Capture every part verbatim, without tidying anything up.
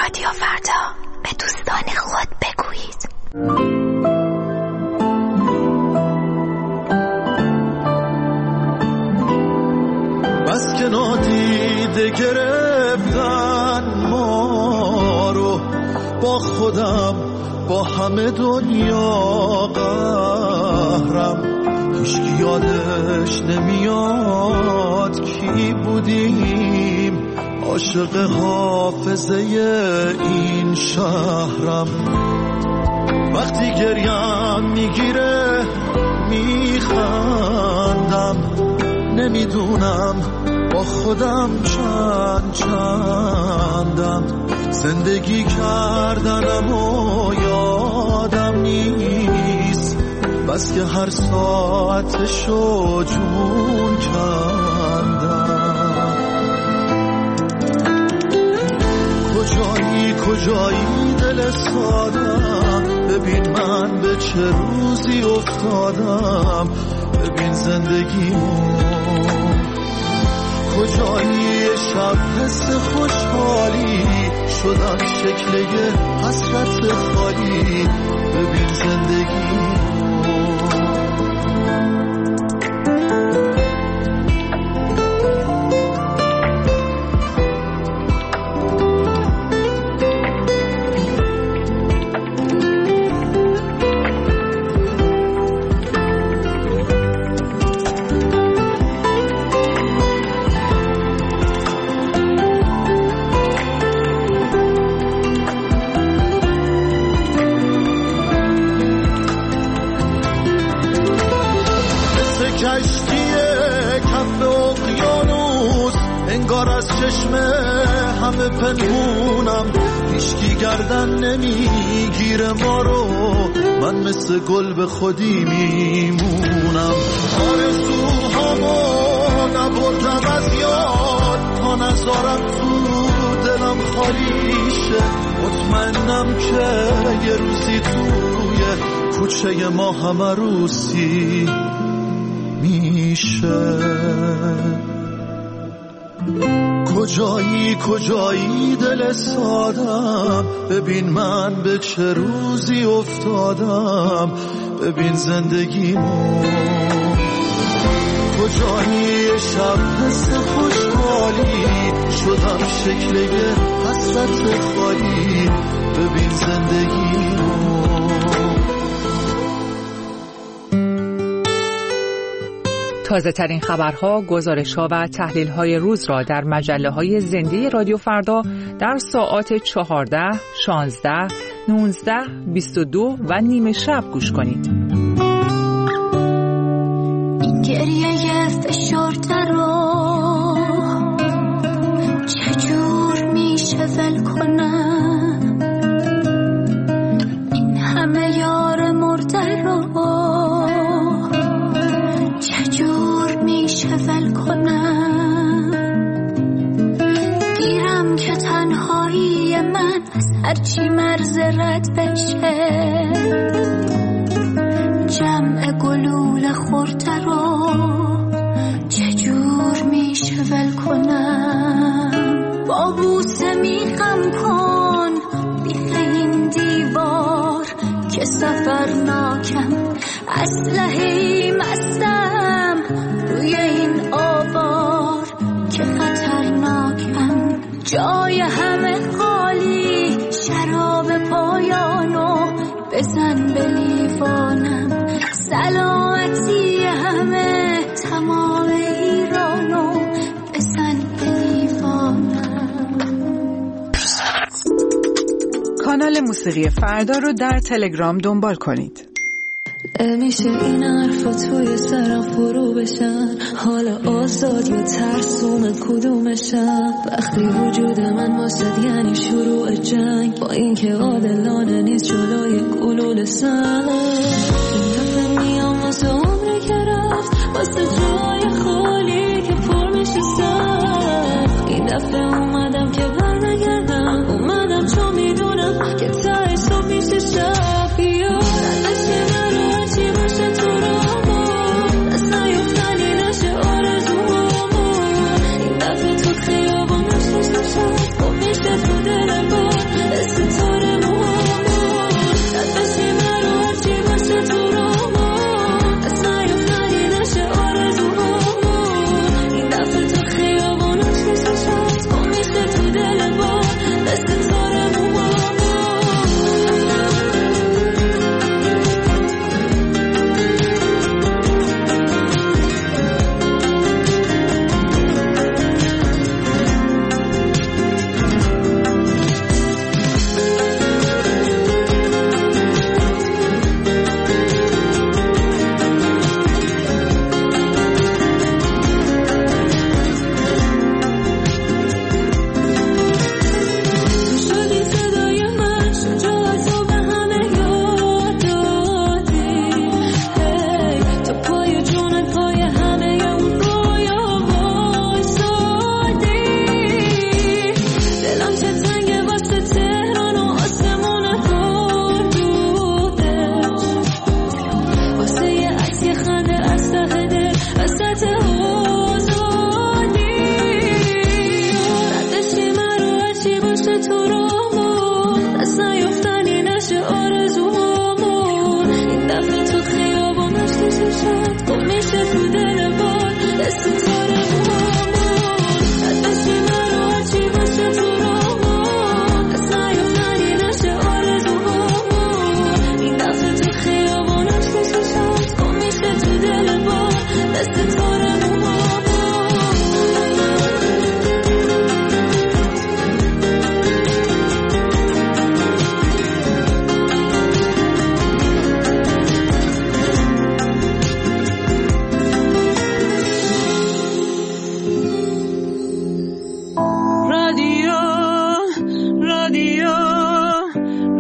رادیو فردا، به دوستان خود بگویید. بس که نادیده گرفتن ما رو، با خودم با همه دنیا قهرم، هیچکی یادش نمیاد کی بودیم، عاشق حافظه این شهرم. وقتی گریم میگیره میخندم، نمیدونم با خودم چند چندم، زندگی کردنم و یادم نیست، بس که هر ساعتشو جون کندم. کجایی کجایی دل سادم، ببین من به چه روزی افتادم، ببین زندگیمو. کجایی شب حس خوشحالی شدم شکل یه حسرت خالی، ببین زندگیمو. همه پنهونم، هیچکی گردن نمیگیره ما رو، من مثل گل به خودی میمونم. آرزوهامو نبردم از یاد تا نذارم تو دلم خالی شه، مطمئنم که یه روزی توی کوچه ما همه روسی میشه. کجایی کجایی دل سادم، ببین من به چه روزی افتادم، ببین زندگیمو. کجایی شب حس خوشحالی شدم شکل یه حسرت خالی، ببین زندگیمو. تازه ترین خبرها، گزارش‌ها و تحلیل‌های روز را در مجله‌های زنده رادیو فردا در ساعات چهارده، شانزده، نوزده، بیست و دو و نیمه شب گوش کنید. این گریه فشرده رو چجور میشه ول کنم، این همه یار مرده رو ول کنم، گیرم که تنهایی من از هرچی مرز رد بشه، جمع گلوله خورده رو چجور میشه ول کنم. با بوسه میخم کن بیخ این دیوار که سفرناکم، اسلحه‌ای مستم روی این آوار که خطرناکم، جای همه خالی، شراب پایانو بزن به لیوانم، سلامتی همه تمام ایرانو بزن به لیوانم. کانال موسیقی فردا رو در تلگرام دنبال کنید. نمیشه این حرفا توی سرم فرو بشن، حالا آزاد یا ترسوم کدومشم، وقتی وجود من واسد یعنی شروع جنگ، با اینکه عادلانه نیست جلوی گلوله سنگ. این دفعه میام واسه عمری که رفت، واسه جای خالی که پر میشه سخت. این دفعه اومدم که بر نگردم، اومدم چون میدونم که تای صبح میشه شب. خیابان نشت نشد، خب میشه تو دلم بود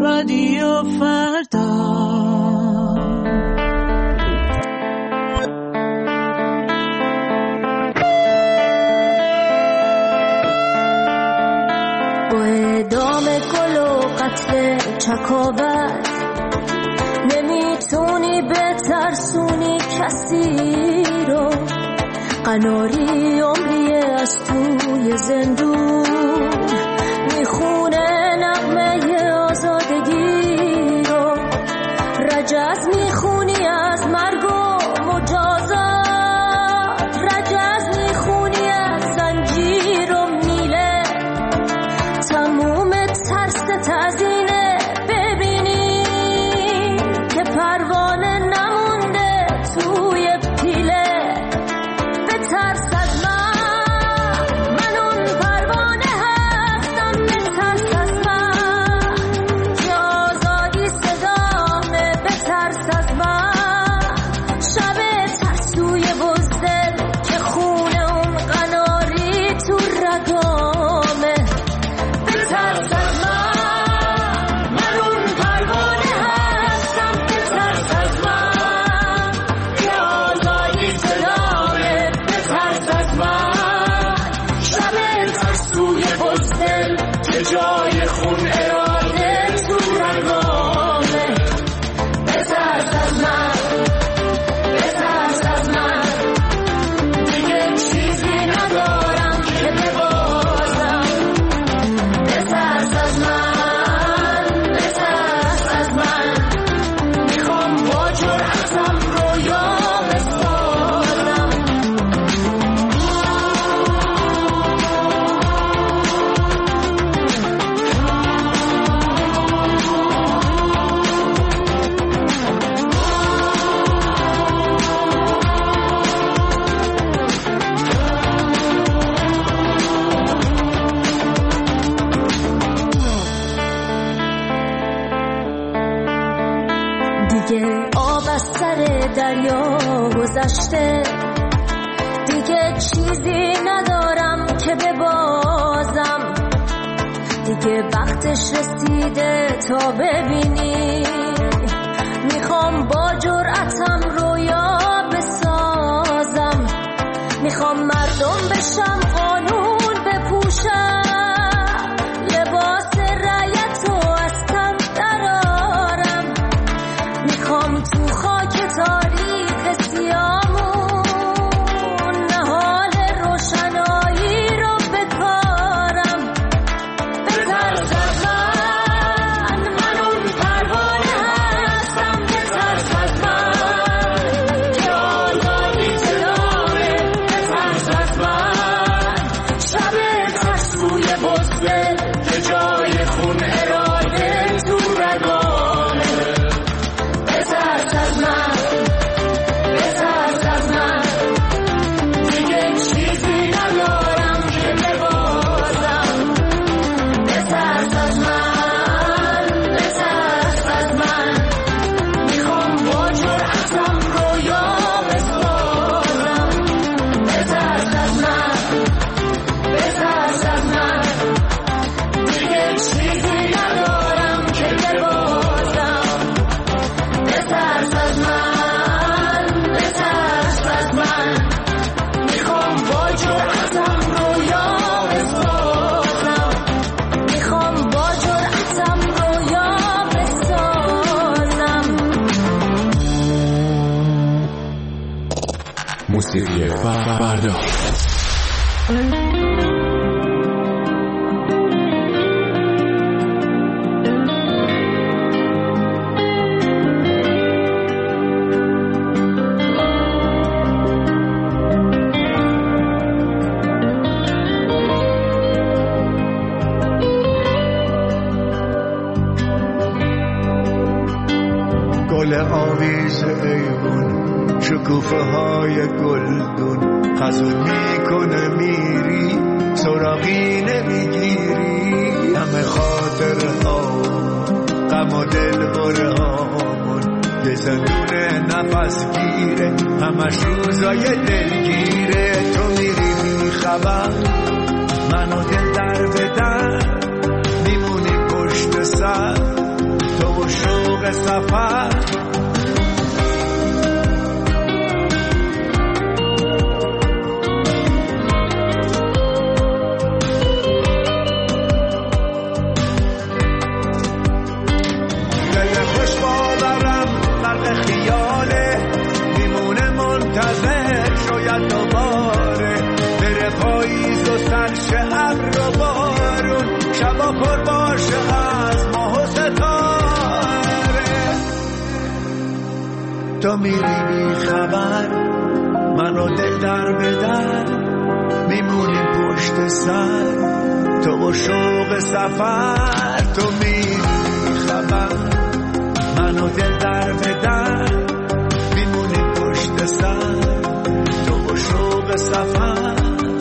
رادیو فردا. با اعدام گل و قتل چکاوت نمیتونی بترسونی کسی رو، قناری عمریه از توی زندون میخونه نغمه آزادگی رو، رجز میخونی از مرگ و مجازات، رجز میخونی از زنجیر و میله، تموم ترس تزینه ببینی که پروانه نمونده توی پیله. به ترس از من، من اون پروانه هستم، به ترس از من که آزادی صدامه، به ترس از من شب ترسوی بزدل که خونه اون قناری تو رگامه. به ترس از من، من اون پروانه هستم، به ترس از من که آزادی صدامه، به ترس از من شب ترسوی بزدل که جای خون اراده تو رگامه. به ترس از من، به ترس از من دیگه چیزی ندارم که ببازم. به ترس از من، به ترس از من میخوام با جرأتم رویا بسازم. دیگه آب از سر دریا گذشته، دیگه چیزی ندارم که ببازم، دیگه وقتش رسیده تا ببینی میخوام با جرأتم رویا بسازم، میخوام مردم بشم قانون بپوشم، لباس رعیت و از تن درارم، میخوام تو خاک تاریک سیامون نهال روشنایی رو بکارم. به ترس از من، من اون پروانه هستم، به ترس از من که آزادی صدامه، به ترس از من شب ترسوی بزدل که جای خون اراده تو رگامه. به ترس از من، به ترس از من دیگه چیزی ندارم که ببازم. به ترس از من، به ترس از من میخوام با جرأتم رویا بسازم. به ترس از من، به ترس از من دیگه چیزی ندارم که ببازم. به ترس از من، به ترس از من میخوام با جرأتم رویا بسازم، میخوام با جرأتم رویا بسازم. موسیقی فردا. گل آویز ایوون، شکوفه های گلدون، خزون میکنه میری سراغی نمیگیری، همه خاطر ها غم و دل بره هامون، یه زندون نفس گیره همش روزای دلگیره. تو میری بیخبر منو دل در بدن، میمونی پشت سر سفر دل خوش باورم غرق خیاله میمونه منتظر شاید دوباره بره پاییز و سرشه ابر و بارون شبا پر باشه از ماه و ستاره تو میری بی خبر منو دل در به در میمونیم پشت سر تو و شوق سفر تو میری بی خبر منو دل در به در میمونیم پشت سر تو و شوق سفر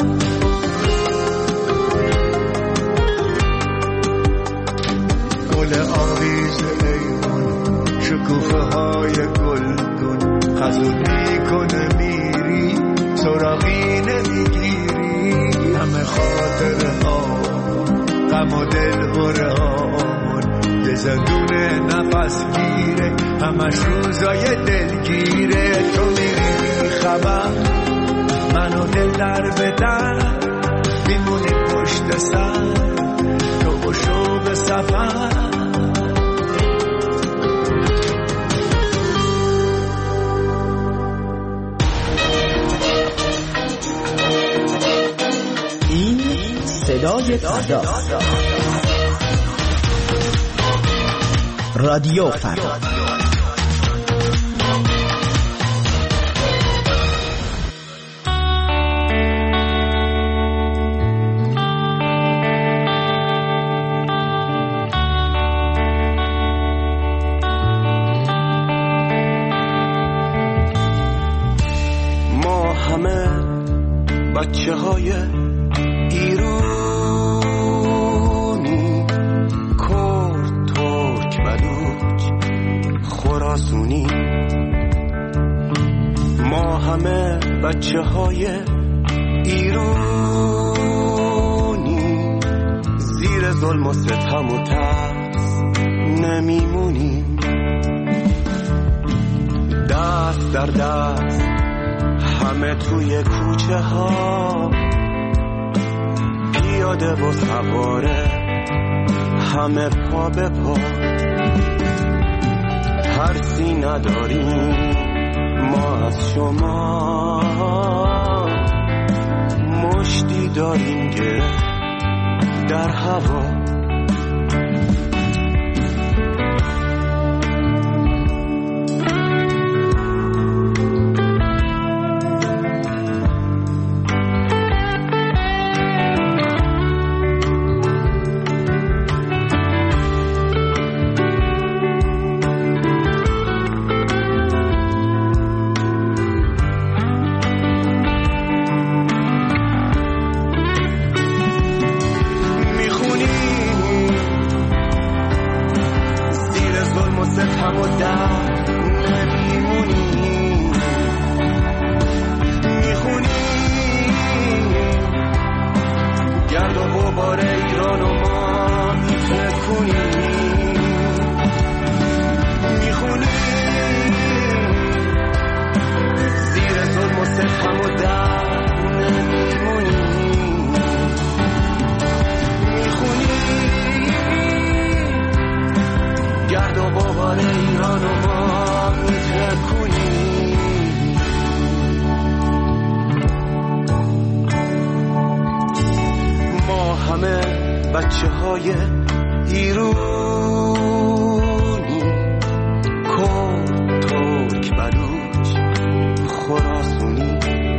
گل آویز ایوان شکوفه های گلگون خزون میکنه میری سراغی نمیگیری همه خاطره ها غم و دل بره هامون یه زندون نفس گیره همش روزای دلگیره تو میری خبر منو دل در به در میمونی پشت سر تو و شوق سفر این صدای فردا رادیو فردا ما همه بچه های ایرانی کرد ترک بلوچ خراسونی ما همه بچه های ایرانی زیر ظلم و ستم و ترس نمیمونیم دست در دست همه توی کوچه ها پیاده و سواره همه پا به پا ترسی نداریم ما از شما مشتی داریم گره در هوا بچه های ایرانی کرد ترک بلوچ خراسونی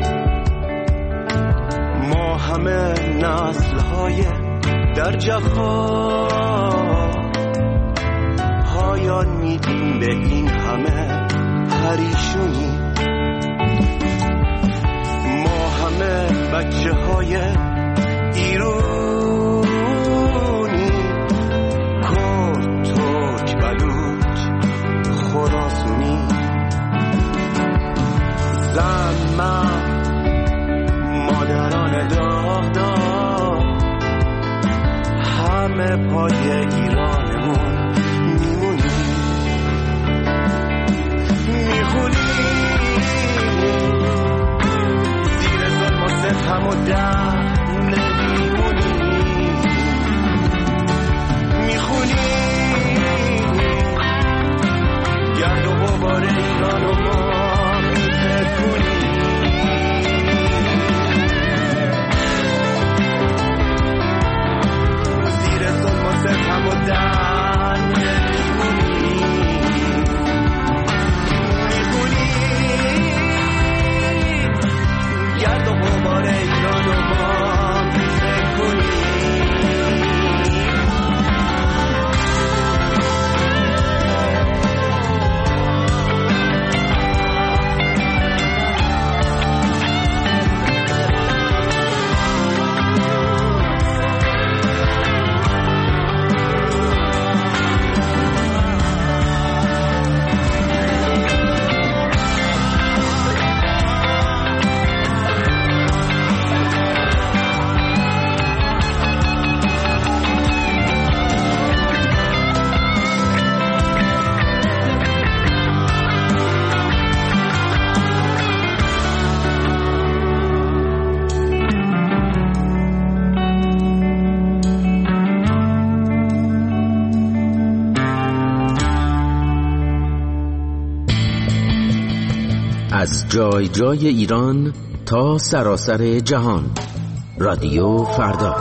ما همه نسل های در جهان پایان میدیم به این همه پریشونی ما همه بچه های ایرانی خراسونی زن من مادران داغ داغ همه پای ایرانمون میمونیم ستم و در نمیمونی، میخونی گرد و غبار ایران و ما میتکونی. زیر ظلم و ستم و در نمیمونی، میخونی گرد و غبار ایران و ما میتکونی. از جای جای ایران تا سراسر جهان، رادیو فردا.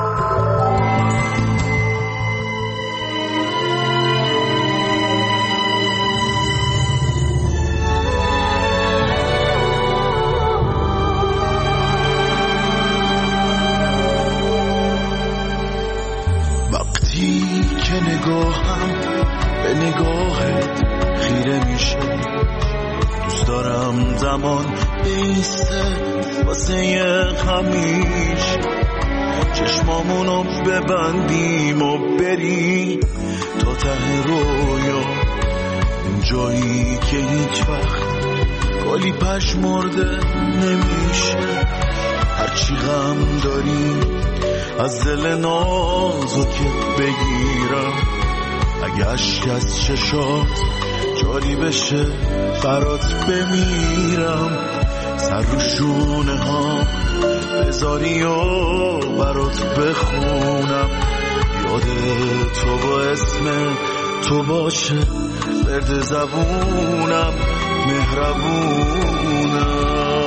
وقتی که نگاهم به نگاهت خیره میشه، دوست دارم زمان بیسته واسه همیشه، چشمامونو ببندیم و بریم تا ته رویا، اون جایی که هیچ وقت گلی پشمرده نمیشه. هرچی غم داریم از دل نازکت بگیرم، اگه اشک از چشات جاری بشه برات بمیرم، سر رو شونه ها بذاری و برات بخونم، یاد تو با اسم تو باشه برد زبونم، مهربونم.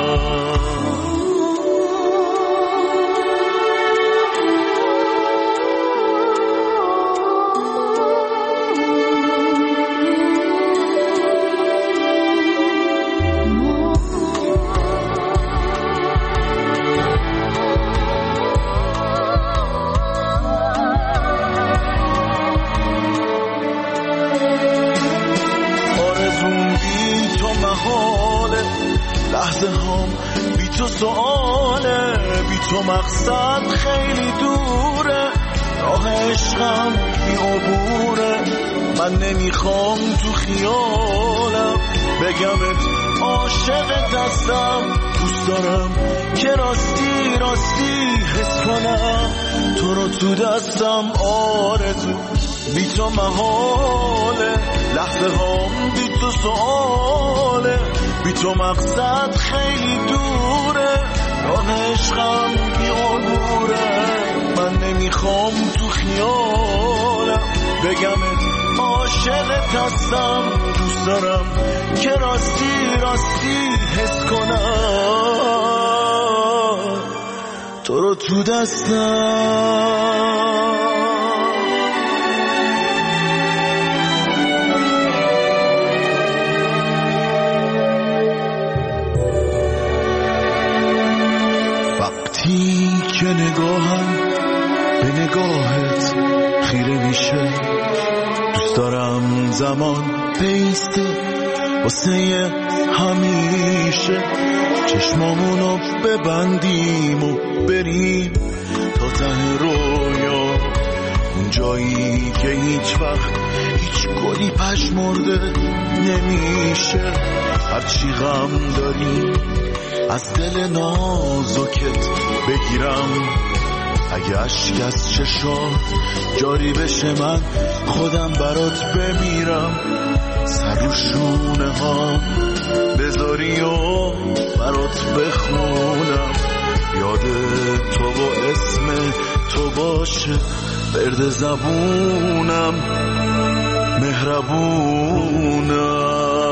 لحظه هم بی تو سؤاله، بی تو مقصد خیلی دوره، راه عشقم بی عبوره، من نمیخوام تو خیالم بگمت عاشقت هستم، دوست دارم که راستی راستی حس کنم تو رو تو دستم، آرزو بی تو محاله، لحظه هم بی تو سؤاله، بی تو مقصد خیلی دوره، راه عشقم بی عبوره، من نمیخوام تو خیالم بگمت عاشقت هستم، دوست دارم که راستی راستی حس کنم تو رو تو دستم. وقتی که نگاهم به نگاهت خیره میشه، دوست دارم زمان بیسته واسه همیشه، چشمامونو ببندیم و بریم تا ته رویا، اون جایی که هیچ وقت هیچ گلی پشمرده نمیشه. هرچی غم داری از دل نازکت بگیرم، اگه اشک از چشات جاری بشه من خودم برات بمیرم، سر رو شونه ها بذاری و برات بخونم، یاد تو و اسم تو باشه برد زبونم مهربونم.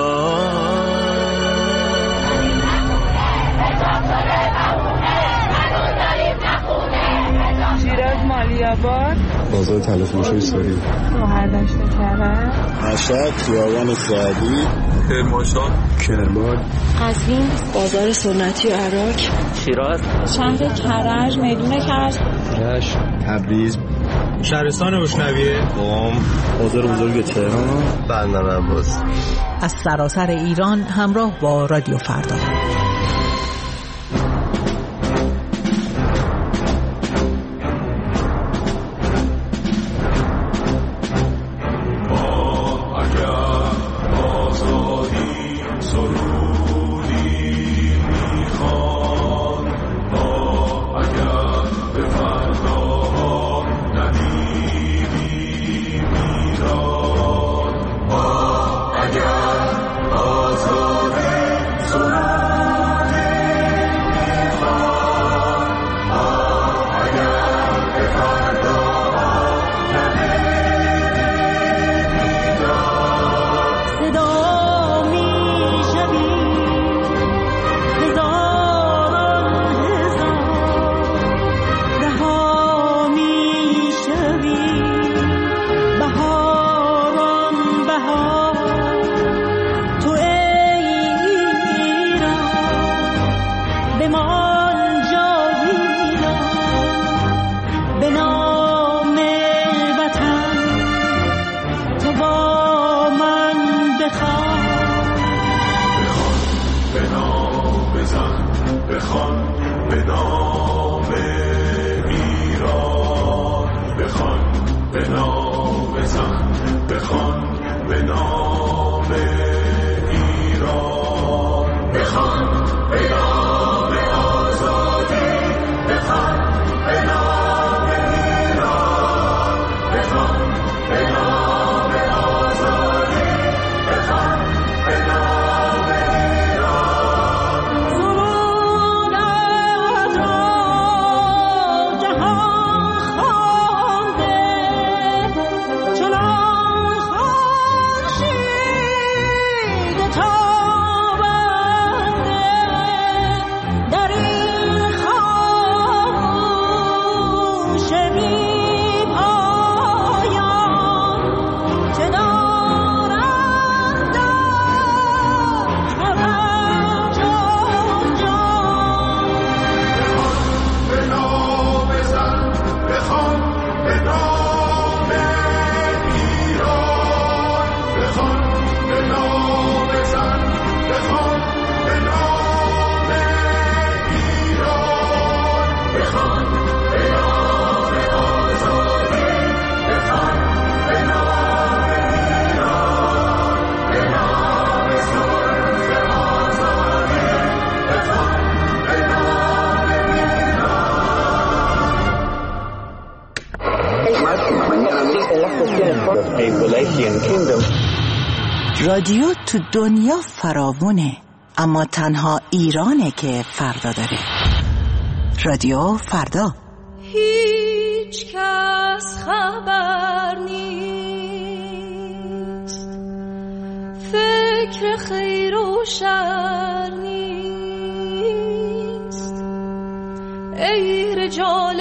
شیراز مالیاباد، بازار تلفروشی ساری، شهردشت کرج، مشهد خیابان سعدی، کرمانشاه، کرمان، قزوین، بازار سنتی عراق، شیراز، شهر کرج، میدون کرج، رشت، تبریز، شهرستان اشنویه، قم، بازار بزرگ تهران، بندر عباس. از سراسر ایران همراه با رادیو فردا. رادیو تو دنیا فراوونه، اما تنها ایرانه که فردا داره. رادیو فردا. هیچ کس خبر نیست، فکر خیر و شر نیست. ای رجال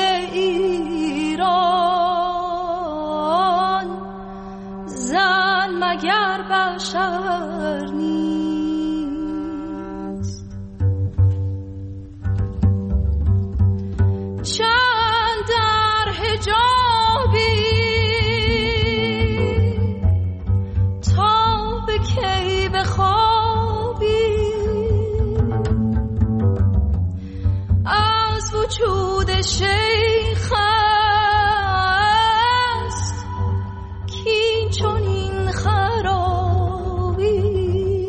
ایران، زن مگر بشر نیست. چند در حجابی تا به کی بخوابی، از وجود شیخ است کین چنین خرابی.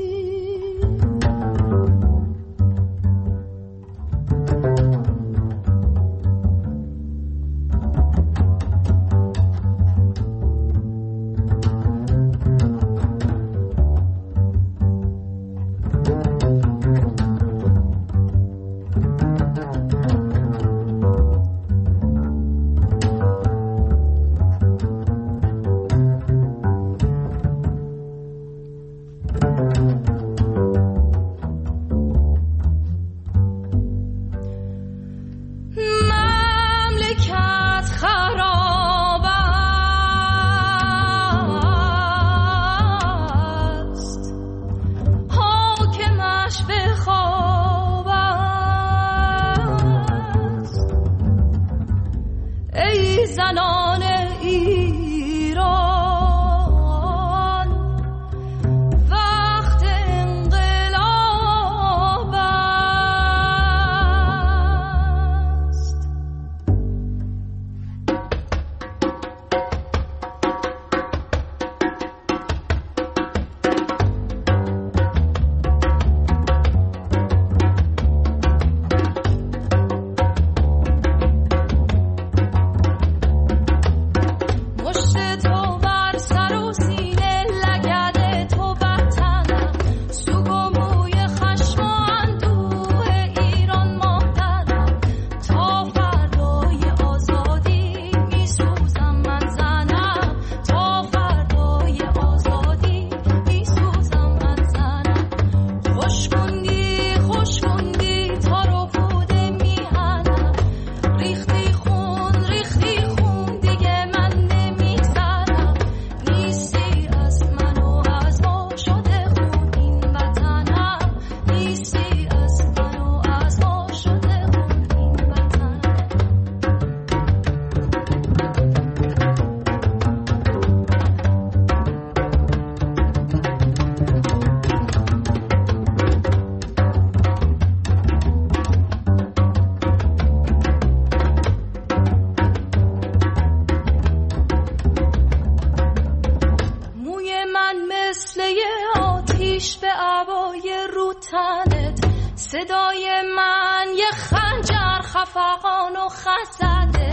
خنجر خفقان و خسده